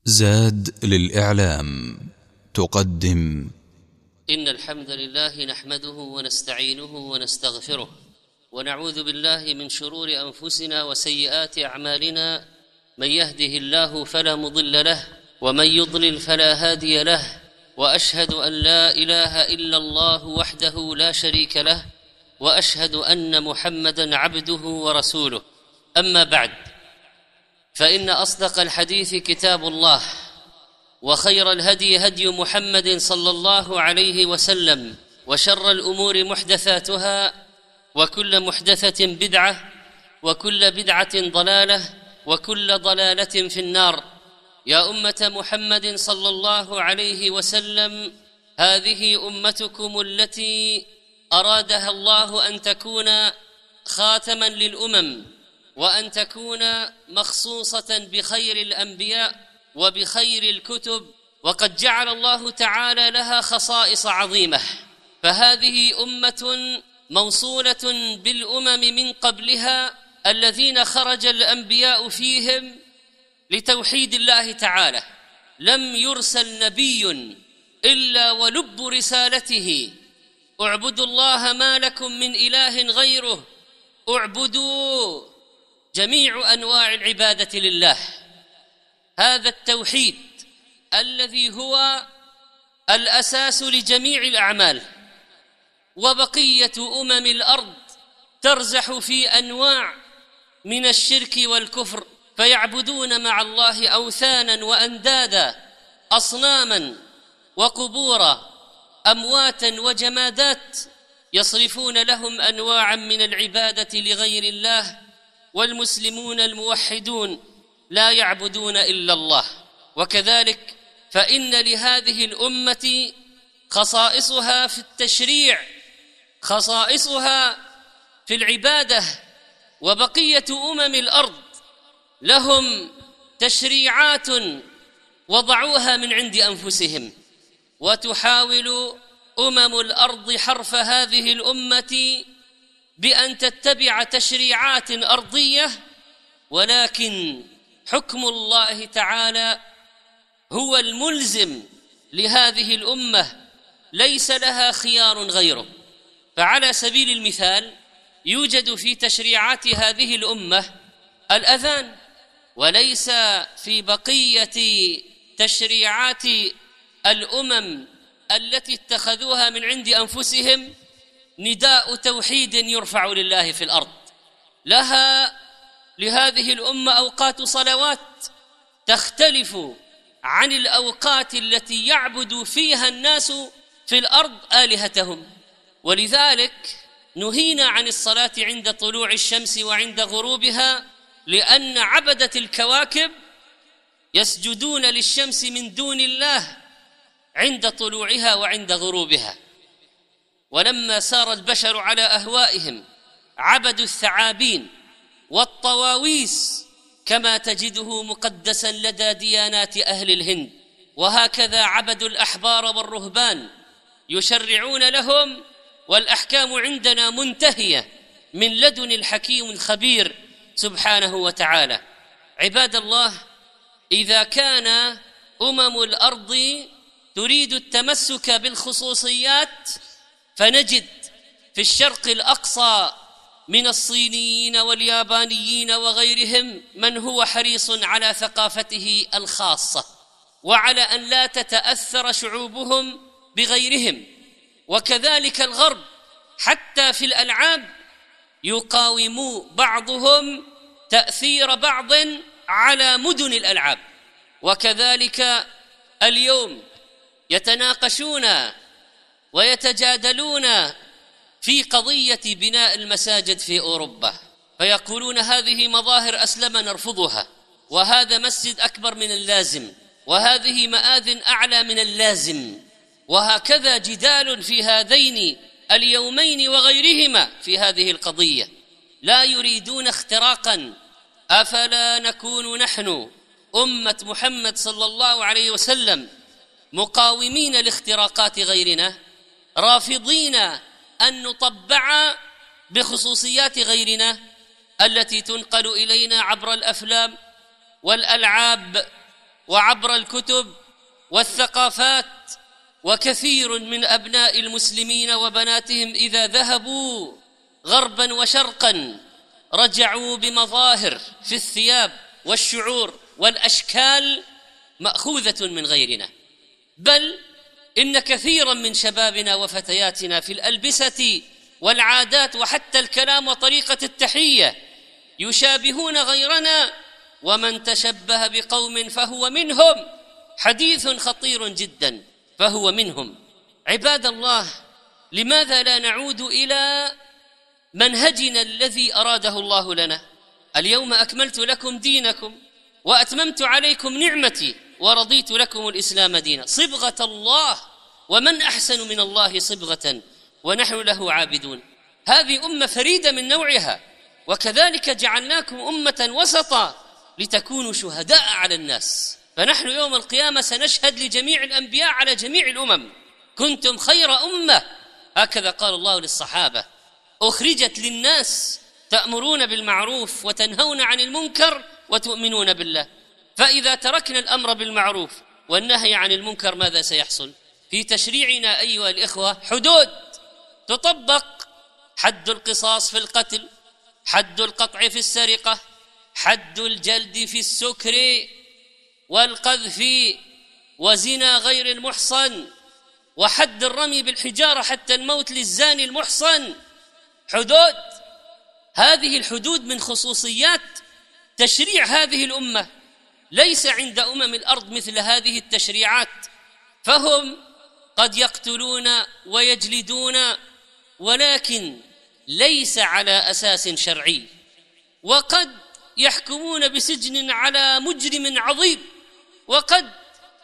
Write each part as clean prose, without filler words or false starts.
زاد للإعلام تقدم. إن الحمد لله نحمده ونستعينه ونستغفره ونعوذ بالله من شرور أنفسنا وسيئات أعمالنا. من يهده الله فلا مضل له ومن يضلل فلا هادي له، وأشهد أن لا إله إلا الله وحده لا شريك له، وأشهد أن محمدًا عبده ورسوله. أما بعد، فإن أصدق الحديث كتاب الله، وخير الهدي هدي محمد صلى الله عليه وسلم، وشر الأمور محدثاتها، وكل محدثة بدعة، وكل بدعة ضلالة، وكل ضلالة في النار. يا أمة محمد صلى الله عليه وسلم، هذه أمتكم التي أرادها الله أن تكون خاتماً للأمم، وأن تكون مخصوصة بخير الأنبياء وبخير الكتب، وقد جعل الله تعالى لها خصائص عظيمة. فهذه أمة موصولة بالأمم من قبلها الذين خرج الأنبياء فيهم لتوحيد الله تعالى. لم يرسل نبي إلا ولب رسالته: اعبدوا الله ما لكم من إله غيره، اعبدوا جميع أنواع العبادة لله. هذا التوحيد الذي هو الأساس لجميع الأعمال. وبقية أمم الأرض ترزح في أنواع من الشرك والكفر، فيعبدون مع الله أوثانا وأندادا، أصناما وقبورا، أمواتا وجمادات، يصرفون لهم أنواعا من العبادة لغير الله. والمسلمون الموحدون لا يعبدون إلا الله. وكذلك فإن لهذه الأمة خصائصها في التشريع، خصائصها في العبادة. وبقية أمم الأرض لهم تشريعات وضعوها من عند أنفسهم، وتحاول أمم الأرض حرف هذه الأمة بأن تتبع تشريعات أرضية، ولكن حكم الله تعالى هو الملزم لهذه الأمة، ليس لها خيار غيره. فعلى سبيل المثال، يوجد في تشريعات هذه الأمة الأذان، وليس في بقية تشريعات الأمم التي اتخذوها من عند أنفسهم نداء توحيد يرفع لله في الأرض. لهذه الأمة أوقات صلوات تختلف عن الأوقات التي يعبد فيها الناس في الأرض آلهتهم. ولذلك نهينا عن الصلاة عند طلوع الشمس وعند غروبها، لأن عبدة الكواكب يسجدون للشمس من دون الله عند طلوعها وعند غروبها. ولما سار البشر على أهوائهم عبدوا الثعابين والطواويس، كما تجده مقدسا لدى ديانات أهل الهند. وهكذا عبدوا الأحبار والرهبان، يشرعون لهم، والأحكام عندنا منتهية من لدن الحكيم الخبير سبحانه وتعالى. عباد الله، إذا كان أمم الأرض تريد التمسك بالخصوصيات، فنجد في الشرق الأقصى من الصينيين واليابانيين وغيرهم من هو حريص على ثقافته الخاصة، وعلى أن لا تتأثر شعوبهم بغيرهم. وكذلك الغرب، حتى في الألعاب يقاوم بعضهم تأثير بعض على مدن الألعاب. وكذلك اليوم يتناقشون ويتجادلون في قضية بناء المساجد في أوروبا، فيقولون هذه مظاهر أسلم نرفضها، وهذا مسجد أكبر من اللازم، وهذه مآذن أعلى من اللازم. وهكذا جدال في هذين اليومين وغيرهما في هذه القضية. لا يريدون اختراقا. أفلا نكون نحن أمة محمد صلى الله عليه وسلم مقاومين لاختراقات غيرنا، رافضين أن نطبع بخصوصيات غيرنا التي تنقل إلينا عبر الأفلام والألعاب وعبر الكتب والثقافات. وكثير من أبناء المسلمين وبناتهم إذا ذهبوا غربا وشرقا رجعوا بمظاهر في الثياب والشعور والأشكال مأخوذة من غيرنا، بل إن كثيرا من شبابنا وفتياتنا في الألبسة والعادات وحتى الكلام وطريقة التحية يشابهون غيرنا، ومن تشبه بقوم فهو منهم. حديث خطير جدا، فهو منهم. عباد الله، لماذا لا نعود إلى منهجنا الذي أراده الله لنا؟ اليوم أكملت لكم دينكم وأتممت عليكم نعمتي ورضيت لكم الإسلام دينا، صبغة الله، ومن أحسن من الله صبغة ونحن له عابدون. هذه أمة فريدة من نوعها، وكذلك جعلناكم أمة وسطا لتكونوا شهداء على الناس. فنحن يوم القيامة سنشهد لجميع الأنبياء على جميع الأمم: كنتم خير أمة، هكذا قال الله للصحابة، أخرجت للناس تأمرون بالمعروف وتنهون عن المنكر وتؤمنون بالله. فإذا تركنا الأمر بالمعروف والنهي عن المنكر ماذا سيحصل؟ في تشريعنا أيها الإخوة حدود تطبق: حد القصاص في القتل، حد القطع في السرقة، حد الجلد في السكر والقذف وزنا غير المحصن، وحد الرمي بالحجارة حتى الموت للزاني المحصن. حدود. هذه الحدود من خصوصيات تشريع هذه الأمة، ليس عند أمم الأرض مثل هذه التشريعات، فهم قد يقتلون ويجلدون ولكن ليس على أساس شرعي، وقد يحكمون بسجن على مجرم عظيم، وقد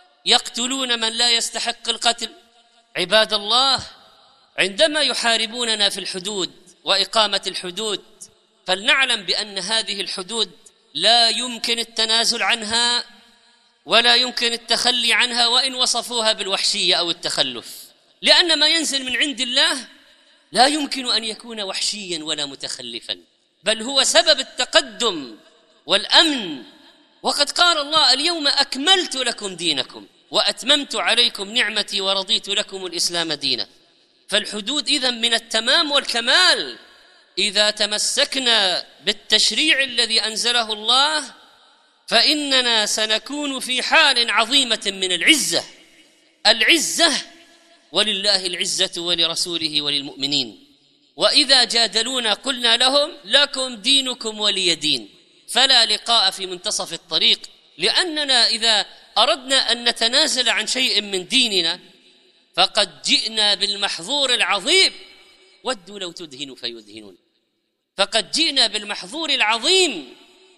يقتلون من لا يستحق القتل. عباد الله، عندما يحاربوننا في الحدود وإقامة الحدود فلنعلم بأن هذه الحدود لا يمكن التنازل عنها ولا يمكن التخلي عنها وإن وصفوها بالوحشية أو التخلف، لأن ما ينزل من عند الله لا يمكن أن يكون وحشيا ولا متخلفا، بل هو سبب التقدم والأمن. وقد قال الله: اليوم أكملت لكم دينكم وأتممت عليكم نعمتي ورضيت لكم الإسلام دينا. فالحدود إذن من التمام والكمال. إذا تمسكنا بالتشريع الذي أنزله الله فإننا سنكون في حال عظيمة من العزة، ولله العزة ولرسوله وللمؤمنين. وإذا جادلونا قلنا لهم: لكم دينكم ولي دين. فلا لقاء في منتصف الطريق، لأننا إذا أردنا أن نتنازل عن شيء من ديننا فقد جئنا بالمحظور العظيم. ودوا لو تدهنوا فيدهنون. فقد جئنا بالمحظور العظيم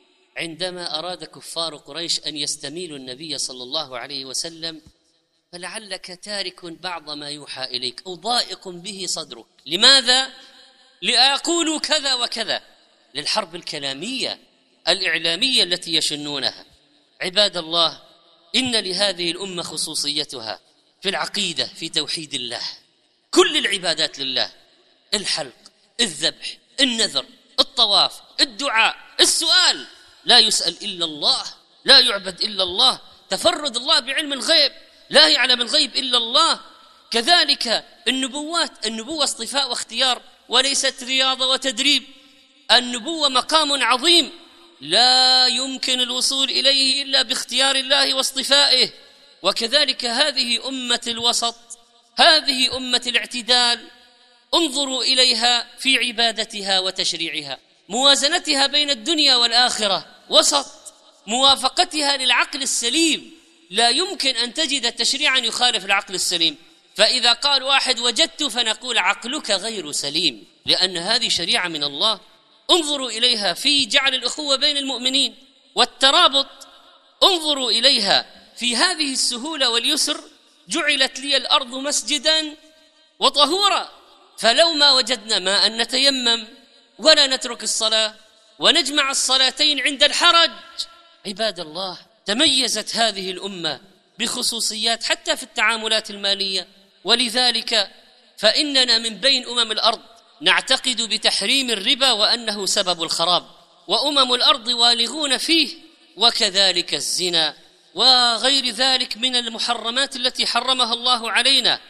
عندما أراد كفار قريش أن يستميلوا النبي صلى الله عليه وسلم: فلعلك تارك بعض ما يوحى إليك أو ضائق به صدرك. لماذا؟ لأقولوا كذا وكذا، للحرب الكلامية الإعلامية التي يشنونها. عباد الله، إن لهذه الأمة خصوصيتها في العقيدة، في توحيد الله. كل العبادات لله: الحلق، الذبح، النذر، الطواف، الدعاء، السؤال، لا يسأل إلا الله، لا يعبد إلا الله. تفرد الله بعلم الغيب، لا يعلم الغيب إلا الله. كذلك النبوة اصطفاء واختيار وليست رياضة وتدريب. النبوة مقام عظيم لا يمكن الوصول إليه إلا باختيار الله واصطفائه. وكذلك هذه أمة الوسط، هذه أمة الاعتدال. انظروا إليها في عبادتها وتشريعها، موازنتها بين الدنيا والآخرة، وسط، موافقتها للعقل السليم. لا يمكن أن تجد تشريعا يخالف العقل السليم. فإذا قال واحد وجدت فنقول عقلك غير سليم، لأن هذه شريعة من الله. انظروا إليها في جعل الأخوة بين المؤمنين والترابط، انظروا إليها في هذه السهولة واليسر. جعلت لي الأرض مسجدا وطهورا، فلو ما وجدنا ماء نتيمم ولا نترك الصلاة ونجمع الصلاتين عند الحرج. عباد الله، تميزت هذه الأمة بخصوصيات حتى في التعاملات المالية، ولذلك فإننا من بين أمم الأرض نعتقد بتحريم الربا وأنه سبب الخراب، وأمم الأرض والغون فيه، وكذلك الزنا وغير ذلك من المحرمات التي حرمها الله علينا،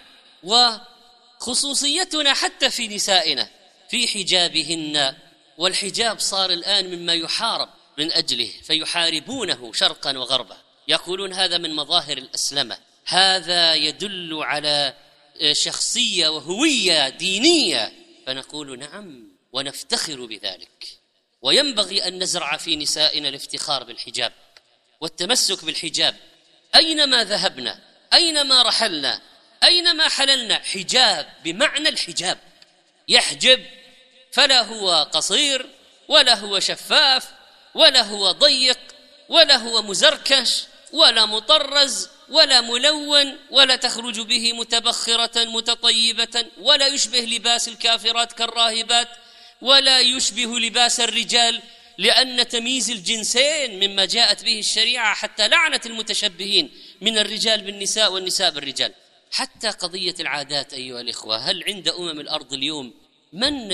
وخصوصيتنا حتى في نسائنا في حجابهن. والحجاب صار الآن مما يحارب من أجله، فيحاربونه شرقا وغربا، يقولون هذا من مظاهر الأسلمة، هذا يدل على شخصية وهوية دينية، فنقول نعم ونفتخر بذلك. وينبغي أن نزرع في نسائنا الافتخار بالحجاب والتمسك بالحجاب، أينما ذهبنا، أينما رحلنا، أينما حللنا، حجاب بمعنى الحجاب، يحجب، فلا هو قصير ولا هو شفاف ولا هو ضيق ولا هو مزركش ولا مطرز ولا ملون، ولا تخرج به متبخرة متطيبة، ولا يشبه لباس الكافرات كالراهبات، ولا يشبه لباس الرجال، لأن تمييز الجنسين مما جاءت به الشريعة حتى لعنة المتشبهين من الرجال بالنساء والنساء بالرجال. حتى قضية العادات أيها الإخوة، هل عند الأرض اليوم من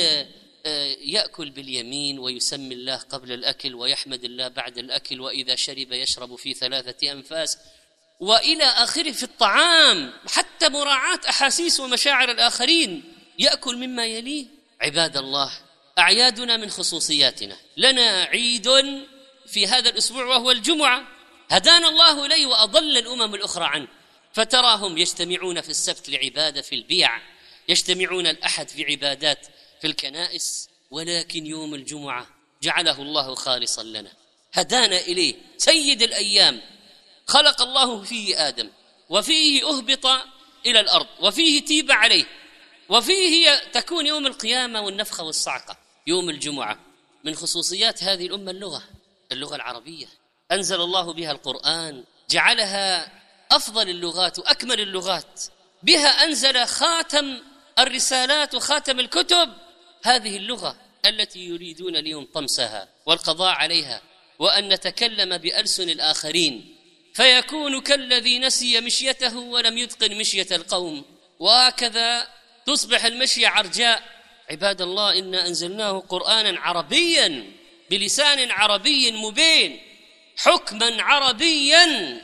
يأكل باليمين ويسمي الله قبل الأكل ويحمد الله بعد الأكل، وإذا شرب يشرب في 3 أنفاس وإلى آخره في الطعام، حتى مراعاة أحاسيس ومشاعر الآخرين، يأكل مما يليه؟ عباد الله، أعيادنا من خصوصياتنا، لنا عيد في هذا الأسبوع وهو الجمعة، هدانا الله إليه وأضل الأمم الأخرى عنه، فتراهم يجتمعون في السبت لعبادة في البيع، يجتمعون الأحد في عبادات في الكنائس، ولكن يوم الجمعة جعله الله خالصا لنا، هدانا إليه، سيد الأيام، خلق الله فيه آدم، وفيه أهبط إلى الأرض، وفيه تيب عليه، وفيه تكون يوم القيامة والنفخة والصعقة. يوم الجمعة من خصوصيات هذه الأمة اللغة العربية، أنزل الله بها القرآن، جعلها أفضل اللغات وأكمل اللغات، بها أنزل خاتم الرسالات وخاتم الكتب، هذه اللغة التي يريدون اليوم طمسها والقضاء عليها، وأن نتكلم بألسن الآخرين، فيكون كالذي نسي مشيته ولم يتقن مشية القوم، وهكذا تصبح المشية عرجاء. عباد الله، إنا أنزلناه قرآنا عربيا بلسان عربي مبين، حكما عربيا.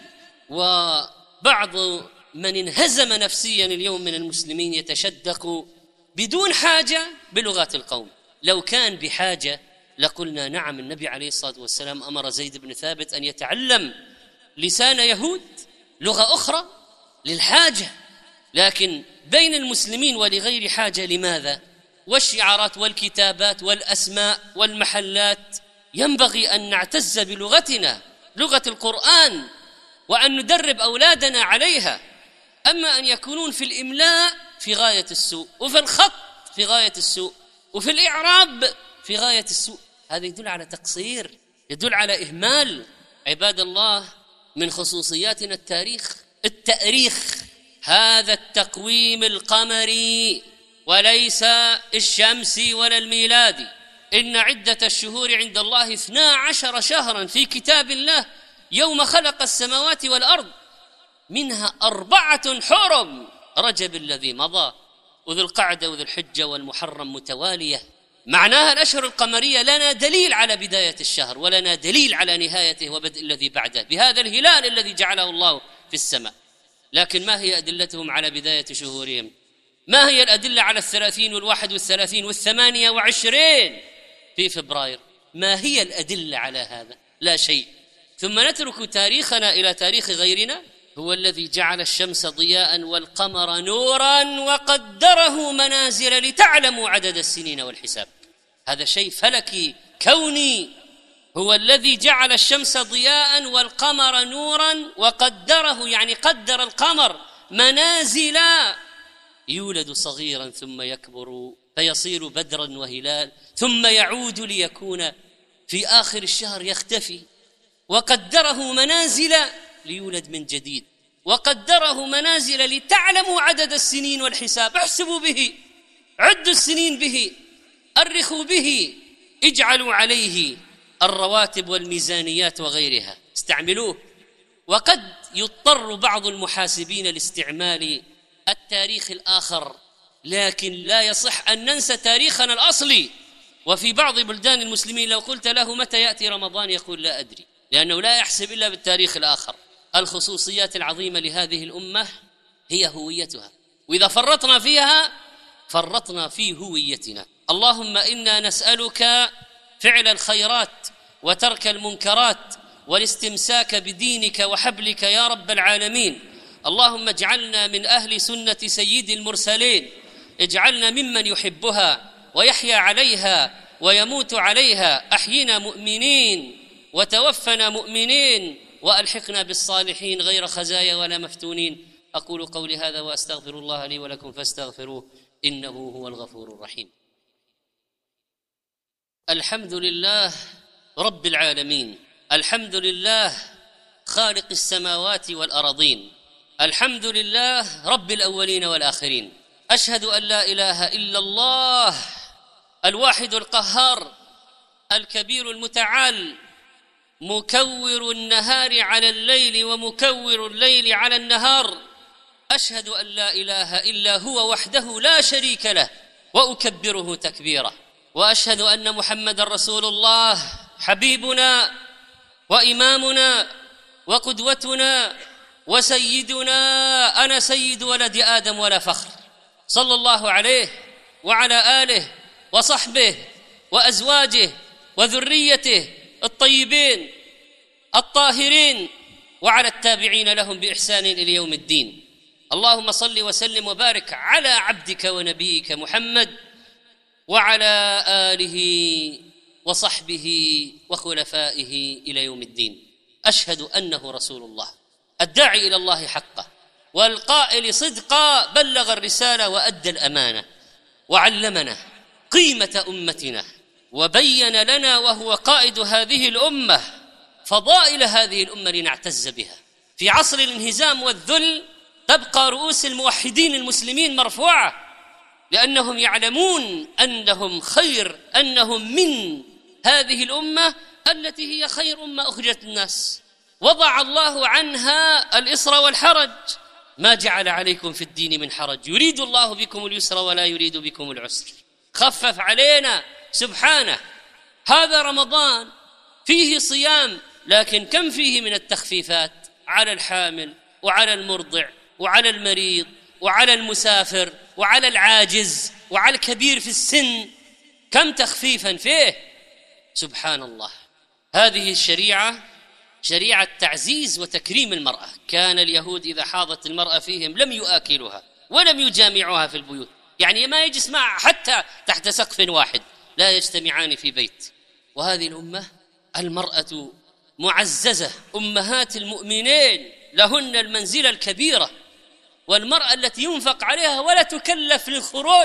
وبعض من انهزم نفسيا اليوم من المسلمين يتشدق بدون حاجة بلغات القوم. لو كان بحاجة لقلنا نعم، النبي عليه الصلاة والسلام أمر زيد بن ثابت أن يتعلم لسان يهود، لغة أخرى للحاجة، لكن بين المسلمين ولغير حاجة. لماذا؟ والشعارات والكتابات والأسماء والمحلات، ينبغي أن نعتز بلغتنا، لغة القرآن، وأن ندرب أولادنا عليها. أما أن يكونون في الإملاء في غاية السوء، وفي الخط في غاية السوء، وفي الإعراب في غاية السوء، هذا يدل على تقصير، يدل على إهمال. عباد الله، من خصوصياتنا التأريخ، هذا التقويم القمري وليس الشمسي ولا الميلادي. إن عدة الشهور عند الله 12 شهرا في كتاب الله يوم خلق السماوات والأرض، منها 4 حرم، رجب الذي مضى وذو القعدة وذو الحجة والمحرم متوالية. معناها الأشهر القمرية لنا دليل على بداية الشهر، ولنا دليل على نهايته وبدء الذي بعده، بهذا الهلال الذي جعله الله في السماء. لكن ما هي أدلتهم على بداية شهورهم؟ ما هي الأدلة على 30 وال31 وال28 في فبراير؟ ما هي الأدلة على هذا؟ لا شيء. ثم نترك تاريخنا إلى تاريخ غيرنا. هو الذي جعل الشمس ضياء والقمر نورا وقدره منازل لتعلموا عدد السنين والحساب. هذا شيء فلكي كوني. هو الذي جعل الشمس ضياء والقمر نورا وقدره، يعني قدر القمر منازل، يولد صغيرا ثم يكبر فيصير بدرا وهلال، ثم يعود ليكون في آخر الشهر يختفي. وقدره منازل ليولد من جديد، وقدره منازل لتعلموا عدد السنين والحساب. احسبوا به، عدوا السنين به، أرخوا به، اجعلوا عليه الرواتب والميزانيات وغيرها، استعملوه. وقد يضطر بعض المحاسبين لاستعمال التاريخ الآخر، لكن لا يصح أن ننسى تاريخنا الأصلي. وفي بعض بلدان المسلمين لو قلت له متى يأتي رمضان يقول لا أدري، لأنه لا يحسب إلا بالتاريخ الآخر. الخصوصيات العظيمة لهذه الأمة هي هويتها، وإذا فرطنا فيها فرطنا في هويتنا. اللهم إنا نسألك فعل الخيرات وترك المنكرات والاستمساك بدينك وحبلك يا رب العالمين. اللهم اجعلنا من أهل سنة سيد المرسلين، اجعلنا ممن يحبها ويحيا عليها ويموت عليها. أحينا مؤمنين وتوفنا مؤمنين وألحقنا بالصالحين غير خزايا ولا مفتونين. أقول قولي هذا وأستغفر الله لي ولكم فاستغفروه إنه هو الغفور الرحيم. الحمد لله رب العالمين، الحمد لله خالق السماوات والأراضين، الحمد لله رب الأولين والآخرين. أشهد أن لا إله إلا الله الواحد القهار الكبير المتعال، مكور النهار على الليل ومكور الليل على النهار. أشهد أن لا إله إلا هو وحده لا شريك له وأكبره تكبيرا، وأشهد أن محمد رسول الله حبيبنا وإمامنا وقدوتنا وسيدنا. أنا سيد ولد آدم ولا فخر، صلى الله عليه وعلى آله وصحبه وأزواجه وذريته الطيبين الطاهرين وعلى التابعين لهم بإحسان إلى يوم الدين. اللهم صل وسلم وبارك على عبدك ونبيك محمد وعلى آله وصحبه وخلفائه إلى يوم الدين. أشهد أنه رسول الله الداعي إلى الله حقه والقائل صدقا، بلغ الرسالة وأدى الأمانة وعلمنا قيمة أمتنا وبين لنا وهو قائد هذه الأمة فضائل هذه الأمة لنعتز بها. في عصر الانهزام والذل تبقى رؤوس الموحدين المسلمين مرفوعة، لأنهم يعلمون أنهم خير، أنهم من هذه الأمة التي هي خير أمة أخرجت الناس. وضع الله عنها الإسر والحرج، ما جعل عليكم في الدين من حرج، يريد الله بكم اليسر ولا يريد بكم العسر. خفف علينا سبحانه. هذا رمضان فيه صيام، لكن كم فيه من التخفيفات على الحامل وعلى المرضع وعلى المريض وعلى المسافر وعلى العاجز وعلى الكبير في السن، كم تخفيفا فيه. سبحان الله. هذه الشريعة شريعة تعزيز وتكريم المرأة. كان اليهود إذا حاضت المرأة فيهم لم يآكلوها ولم يجامعوها في البيوت، يعني ما يجلس معها حتى تحت سقف واحد، لا يجتمعان في بيت. وهذه الأمة المرأة معززة، أمهات المؤمنين لهن المنزلة الكبيرة، والمرأة التي ينفق عليها ولا تكلف للخروج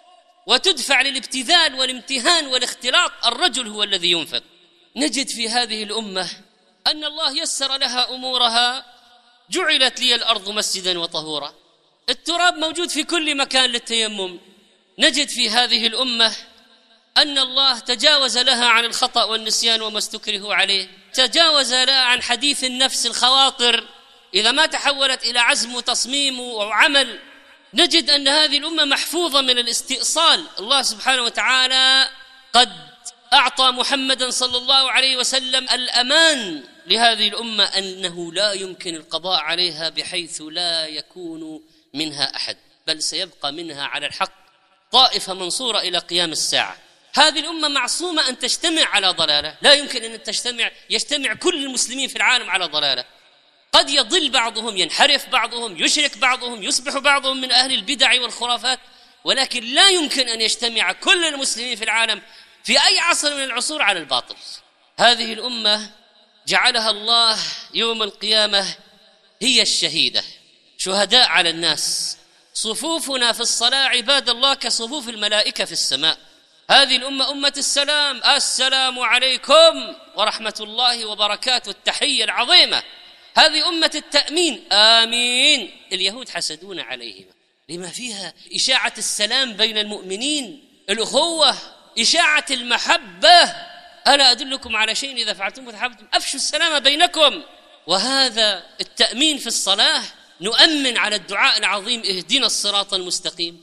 وتدفع للابتذال والامتهان والاختلاط، الرجل هو الذي ينفق. نجد في هذه الأمة أن الله يسر لها أمورها. جعلت لي الأرض مسجدا وطهورا، التراب موجود في كل مكان للتيمم. نجد في هذه الأمة أن الله تجاوز لها عن الخطأ والنسيان وما استكره عليه، تجاوز لها عن حديث النفس الخواطر إذا ما تحولت إلى عزم وتصميم وعمل. نجد أن هذه الأمة محفوظة من الاستئصال. الله سبحانه وتعالى قد أعطى محمدا صلى الله عليه وسلم الأمان لهذه الأمة أنه لا يمكن القضاء عليها بحيث لا يكون منها أحد، بل سيبقى منها على الحق طائفة منصورة إلى قيام الساعة. هذه الأمة معصومة أن تجتمع على ضلالة، لا يمكن أن يجتمع كل المسلمين في العالم على ضلالة. قد يضل بعضهم، ينحرف بعضهم، يشرك بعضهم، يصبح بعضهم من أهل البدع والخرافات، ولكن لا يمكن أن يجتمع كل المسلمين في العالم في أي عصر من العصور على الباطل. هذه الأمة جعلها الله يوم القيامة هي الشهيدة، شهداء على الناس. صفوفنا في الصلاة عباد الله كصفوف الملائكة في السماء. هذه الأمة أمة السلام، السلام عليكم ورحمة الله وبركاته، التحية العظيمة. هذه أمة التأمين، آمين. اليهود حسدون عليهما لما فيها إشاعة السلام بين المؤمنين، الأخوة، إشاعة المحبة. ألا أدلكم على شيء إذا فعلتم وتحاببتم أفشوا السلام بينكم. وهذا التأمين في الصلاة نؤمن على الدعاء العظيم اهدنا الصراط المستقيم،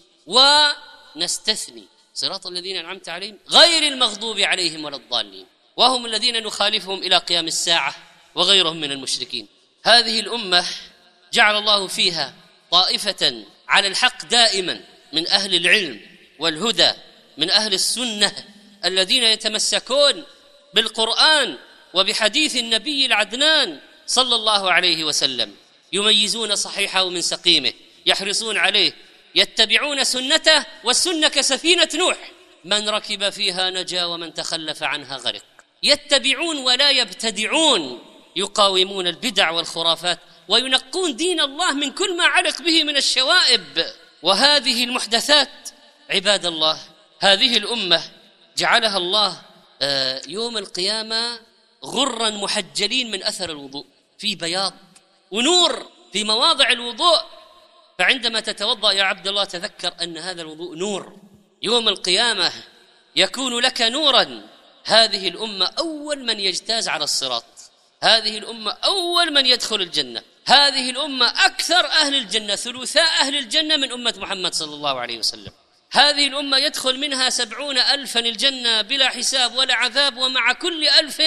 ونستثني صراط الذين أنعمت عليهم غير المغضوب عليهم ولا الضالين، وهم الذين نخالفهم إلى قيام الساعة وغيرهم من المشركين. هذه الأمة جعل الله فيها طائفة على الحق دائما من أهل العلم والهدى، من أهل السنة الذين يتمسكون بالقرآن وبحديث النبي العدنان صلى الله عليه وسلم، يميزون صحيحه من سقيمه، يحرصون عليه، يتبعون سنته، والسنة كسفينة نوح، من ركب فيها نجا ومن تخلف عنها غرق. يتبعون ولا يبتدعون، يقاومون البدع والخرافات وينقون دين الله من كل ما علق به من الشوائب وهذه المحدثات. عباد الله، هذه الأمة جعلها الله يوم القيامة غرا محجلين من أثر الوضوء، في بياض ونور في مواضع الوضوء. فعندما تتوضأ يا عبد الله تذكر أن هذا الوضوء نور، يوم القيامة يكون لك نورا. هذه الأمة أول من يجتاز على الصراط، هذه الأمة أول من يدخل الجنة، هذه الأمة أكثر أهل الجنة، ثلثاء أهل الجنة من أمة محمد صلى الله عليه وسلم. هذه الأمة يدخل منها 70,000 الجنة بلا حساب ولا عذاب، ومع كل 1000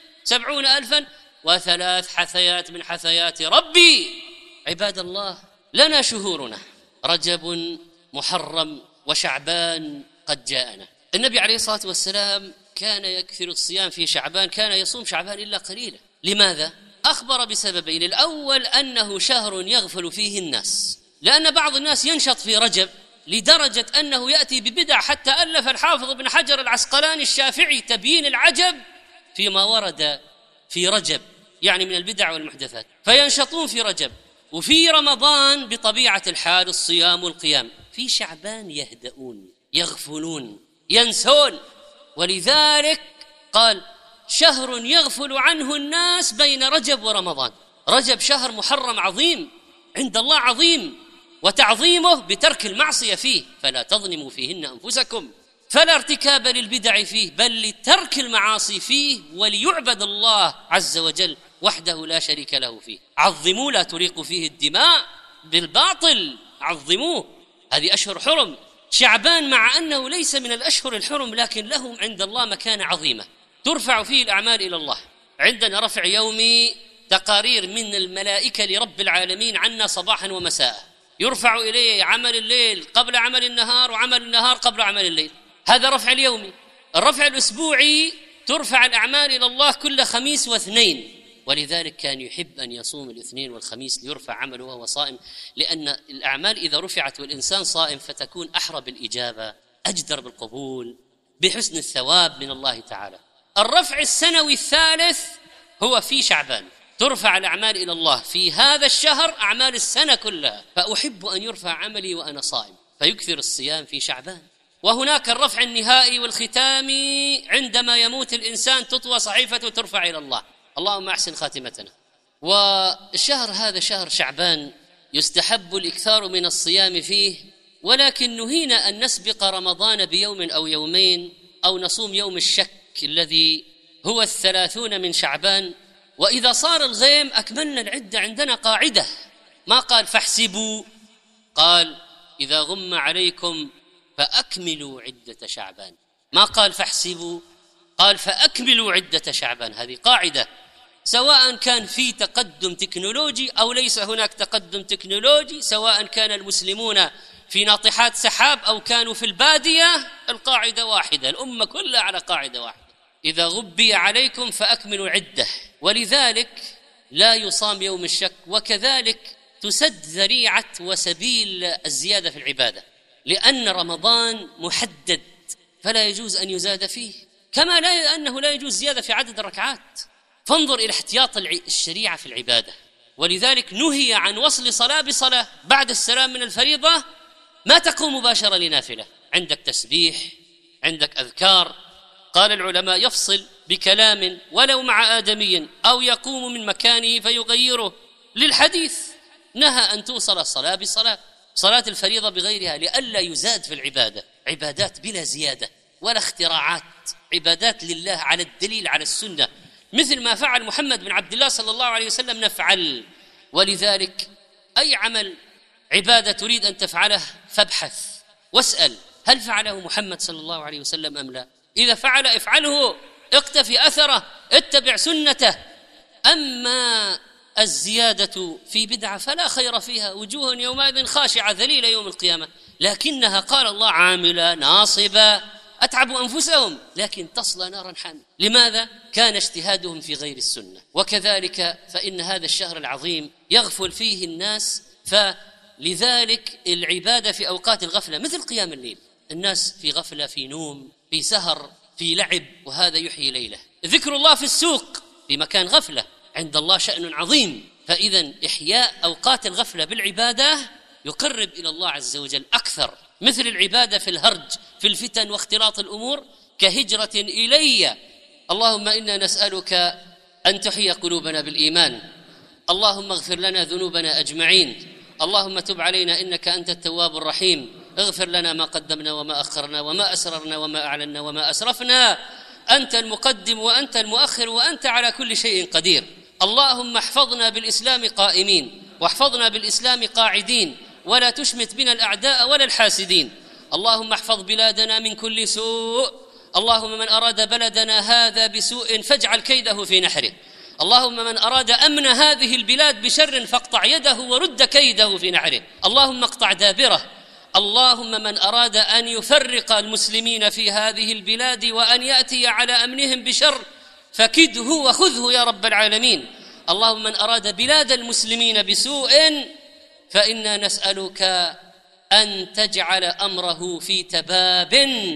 70,000 و3 حثيات من حثيات ربي. عباد الله، لنا شهورنا، رجب، محرم، وشعبان قد جاءنا. النبي عليه الصلاة والسلام كان يكثر الصيام في شعبان، كان يصوم شعبان إلا قليلا. لماذا؟ أخبر بسببين: الأول أنه شهر يغفل فيه الناس، لأن بعض الناس ينشط في رجب لدرجة أنه يأتي ببدع، حتى ألف الحافظ ابن حجر العسقلاني الشافعي تبيين العجب فيما ورد في رجب، يعني من البدع والمحدثات، فينشطون في رجب. وفي رمضان بطبيعة الحال الصيام والقيام. في شعبان يهدؤون، يغفلون، ينسون. ولذلك قال: شهر يغفل عنه الناس بين رجب ورمضان. رجب شهر محرم عظيم عند الله، عظيم، وتعظيمه بترك المعصية فيه، فلا تظلموا فيهن أنفسكم، فلا ارتكاب للبدع فيه، بل لترك المعاصي فيه، وليعبد الله عز وجل وحده لا شريك له فيه. عظموا، لا تريقوا فيه الدماء بالباطل، عظموه. هذه أشهر حرم. شعبان مع أنه ليس من الأشهر الحرم، لكن له عند الله مكانة عظيمة، ترفع فيه الأعمال إلى الله. عندنا رفع يومي، تقارير من الملائكة لرب العالمين عنا صباحا ومساء، يرفع إليه عمل الليل قبل عمل النهار، وعمل النهار قبل عمل الليل. هذا رفع اليومي. الرفع الأسبوعي، ترفع الأعمال إلى الله كل خميس واثنين، ولذلك كان يحب أن يصوم الاثنين والخميس ليرفع عمله وهو صائم، لأن الأعمال إذا رفعت والإنسان صائم فتكون أحرى بالإجابة، أجدر بالقبول، بحسن الثواب من الله تعالى. الرفع السنوي الثالث هو في شعبان، ترفع الأعمال إلى الله في هذا الشهر، أعمال السنة كلها. فأحب أن يرفع عملي وأنا صائم، فيكثر الصيام في شعبان. وهناك الرفع النهائي والختامي، عندما يموت الإنسان تطوى صحيفته وترفع إلى الله. اللهم أحسن خاتمتنا. والشهر هذا شهر شعبان يستحب الإكثار من الصيام فيه، ولكن نهينا أن نسبق رمضان بيوم أو يومين، أو نصوم يوم الشك الذي هو 30 من شعبان. وإذا صار الغيم أكملنا العدة. عندنا قاعدة، ما قال فاحسبوا، قال إذا غم عليكم فأكملوا عدة شعبان. ما قال فاحسبوا، قال فأكملوا عدة شعبان. هذه قاعدة، سواء كان في تقدم تكنولوجي أو ليس هناك تقدم تكنولوجي، سواء كان المسلمون في ناطحات سحاب أو كانوا في البادية، القاعدة واحدة، الأمة كلها على قاعدة واحدة: إذا غبي عليكم فأكملوا عدة. ولذلك لا يصام يوم الشك، وكذلك تسد ذريعة وسبيل الزيادة في العبادة، لأن رمضان محدد فلا يجوز أن يزاد فيه، كما أنه لا يجوز زيادة في عدد الركعات. فانظر إلى احتياط الشريعة في العبادة. ولذلك نهي عن وصل صلاة بصلاة بعد السلام من الفريضة، ما تقوم مباشرة لنافلة، عندك تسبيح، عندك أذكار. قال العلماء: يفصل بكلام ولو مع آدمي، أو يقوم من مكانه فيغيره. للحديث نهى أن توصل الصلاة بصلاة، صلاة الفريضة بغيرها، لئلا يزاد في العبادة، عبادات بلا زيادة ولا اختراعات، عبادات لله على الدليل على السنة، مثل ما فعل محمد بن عبد الله صلى الله عليه وسلم نفعل. ولذلك أي عمل عبادة تريد أن تفعله فابحث واسأل: هل فعله محمد صلى الله عليه وسلم أم لا؟ إذا فعل افعله، اقتفي أثره، اتبع سنته. أما الزيادة في بدعة فلا خير فيها، وجوه يومئذ خاشعة ذليلة يوم القيامة، لكنها قال الله عاملة ناصبة أتعبوا أنفسهم لكن تصلى نارا حامية. لماذا؟ كان اجتهادهم في غير السنة. وكذلك فإن هذا الشهر العظيم يغفل فيه الناس، فلذلك العبادة في أوقات الغفلة مثل قيام الليل، الناس في غفلة، في نوم، في سهر، في لعب، وهذا يحيي ليله. ذكر الله في السوق في مكان غفلة، عند الله شأن عظيم. فإذا إحياء أوقات الغفلة بالعبادة يقرب إلى الله عز وجل أكثر، مثل العبادة في الهرج في الفتن واختلاط الأمور كهجرة إلي. اللهم إنا نسألك أن تحيي قلوبنا بالإيمان، اللهم اغفر لنا ذنوبنا أجمعين، اللهم تب علينا إنك أنت التواب الرحيم، اغفر لنا ما قدمنا وما أخرنا وما أسررنا وما أعلنا وما أسرفنا، أنت المقدم وأنت المؤخر وأنت على كل شيء قدير. اللهم احفظنا بالإسلام قائمين واحفظنا بالإسلام قاعدين، ولا تشمت بنا الأعداء ولا الحاسدين. اللهم احفظ بلادنا من كل سوء، اللهم من أراد بلدنا هذا بسوء فاجعل كيده في نحره، اللهم من أراد أمن هذه البلاد بشر فاقطع يده ورد كيده في نحره، اللهم اقطع دابره. اللهم من أراد أن يفرق المسلمين في هذه البلاد وأن يأتي على أمنهم بشر فكده وخذه يا رب العالمين. اللهم من أراد بلاد المسلمين بسوء فإنا نسألك أن تجعل أمره في تباب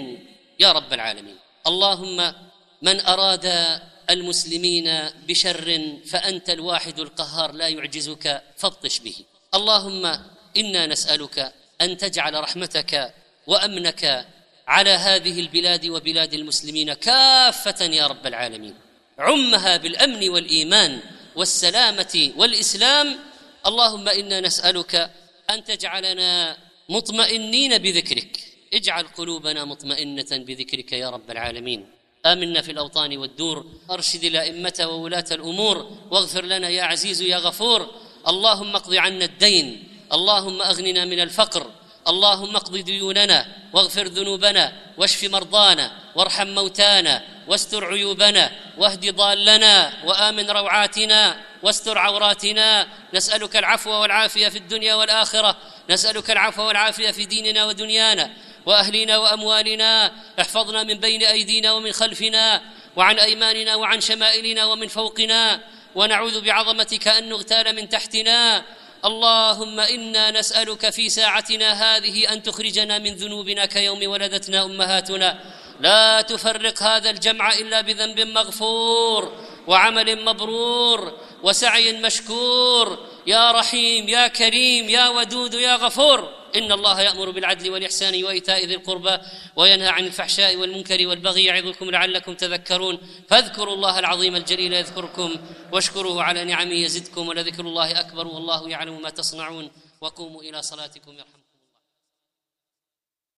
يا رب العالمين. اللهم من أراد المسلمين بشر فأنت الواحد القهار لا يعجزك فابطش به. اللهم إنا نسألك أن تجعل رحمتك وأمنك على هذه البلاد وبلاد المسلمين كافة يا رب العالمين، عمها بالأمن والإيمان والسلامة والإسلام. اللهم إنا نسألك أن تجعلنا مطمئنين بذكرك، اجعل قلوبنا مطمئنة بذكرك يا رب العالمين. آمنا في الأوطان والدور، أرشد الأئمة وولاة الأمور، واغفر لنا يا عزيز يا غفور. اللهم اقض عنا الدين، اللهم أغننا من الفقر، اللهم اقض ديوننا واغفر ذنوبنا واشف مرضانا وارحم موتانا واستر عيوبنا واهد ضالنا وآمن روعاتنا واستر عوراتنا. نسألك العفو والعافية في الدنيا والآخرة، نسألك العفو والعافية في ديننا ودنيانا وأهلنا وأموالنا. احفظنا من بين أيدينا ومن خلفنا وعن أيماننا وعن شمائلنا ومن فوقنا، ونعوذ بعظمتك أن نغتال من تحتنا. اللهم إنا نسألك في ساعتنا هذه أن تخرجنا من ذنوبنا كيوم ولدتنا أمهاتنا، لا تفرق هذا الجمع إلا بذنب مغفور وعمل مبرور وسعي مشكور. يا رحيم يا كريم يا ودود يا غفور. إن الله يأمر بالعدل والإحسان وإيتاء ذي القربى وينهى عن الفحشاء والمنكر والبغي يعظكم لعلكم تذكرون. فاذكروا الله العظيم الجليل يذكركم واشكروه على نعمه يزدكم، ولذكر الله أكبر والله يعلم ما تصنعون. وقوموا إلى صلاتكم يرحمكم.